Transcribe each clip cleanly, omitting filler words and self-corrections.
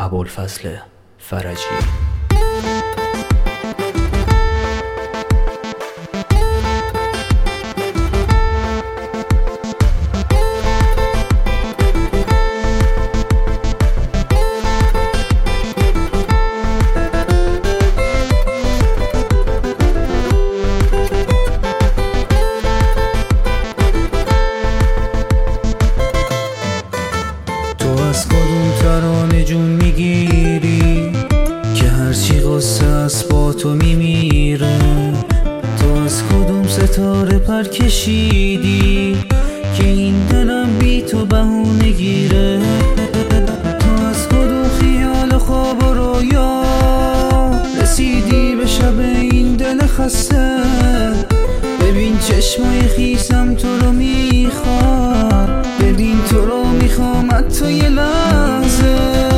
ابوالفضل فرجی. از کدوم ترانه جون میگیری که هرچی قصه است با تو میمیره؟ تو از کدوم ستاره پر کشیدی که این دلم بی تو بهونه گیره؟ تو از کدوم خیال خواب و رویا رسیدی به شب این دل خسته؟ ببین چشمای خیسم تو رو میخواد، ببین تو رو میخوام حتی یه لحظه.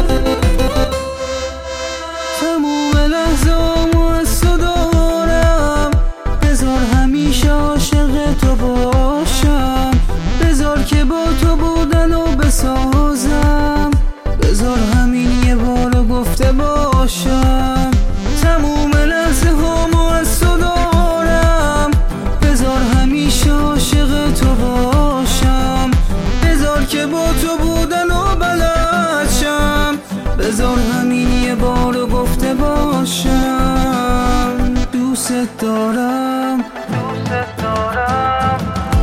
تموم لحظه‌امو از تو دارم، بذار همیشه عاشق تو باشم، بذار که با تو بودنو بسازم، بذار همین یه بار گفته باشم. تموم لحظه‌امو از تو دارم، بذار همیشه عاشق تو باشم، بذار که با تو بودن و بلد شم، بذار همین یه بار گفته باشم. دوست دارم، دوست دارم.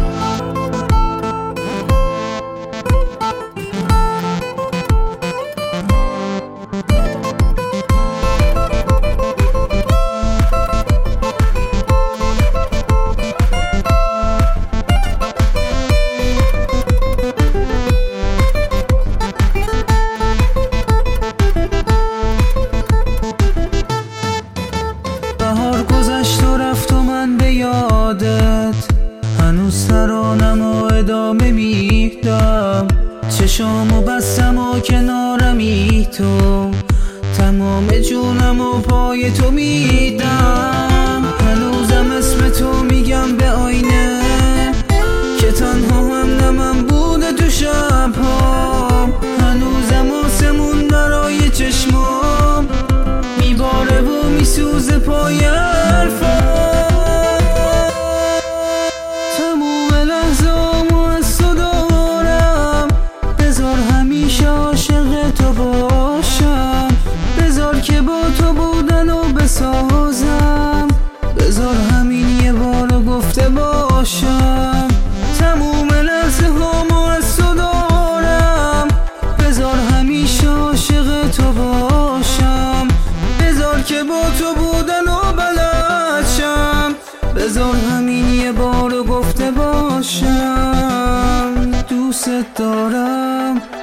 گذشت و رفت و من به یادت هنوز ترانم و ادامه میدم، چشامو بستم و کنارمی تو، تمام جونم و پای تو میدم. هنوزم اسم تو میگم به آینه که تنها هم نه من بوده تو شبهام، هنوزم آسمون برای چشمام میباره و میسوزه پای حرفام. تموم لحظه‌امو از تو دارم، بذار همیشه عاشق تو باشم، بذار که با تو بودنو بسازم، بذار همین یه بار گفته باشم. تموم لحظه‌امو از تو دارم، بذار همیشه عاشق تو باشم، بذار که با تو بودن و بلد شم، بذار همین یه بار گفته باشم. دوست دارم.